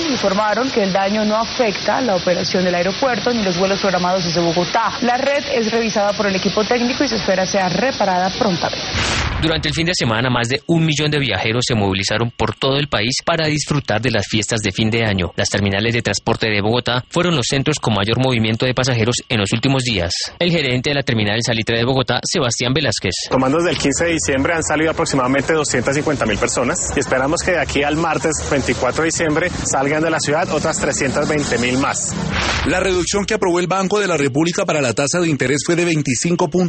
informaron que el daño no afecta la operación del aeropuerto ni los vuelos programados desde Bogotá. La red es revisada por el equipo técnico y se espera sea reparada prontamente. Durante el fin de semana, más de 1 millón de viajeros se movilizaron por todo el país para disfrutar de las fiestas de fin de año. Las terminales de transporte de Bogotá fueron los centros con mayor movimiento de pasajeros en los últimos días. El gerente de la terminal Salitre de Bogotá, Sebastián Velázquez. Tomando desde el 15 de diciembre han salido aproximadamente 250.000 personas y esperamos que de aquí al martes 24 de diciembre salgan de la ciudad otras 320.000 más. La reducción que aprobó el Banco de la República para la tasa de interés fue de 25 puntos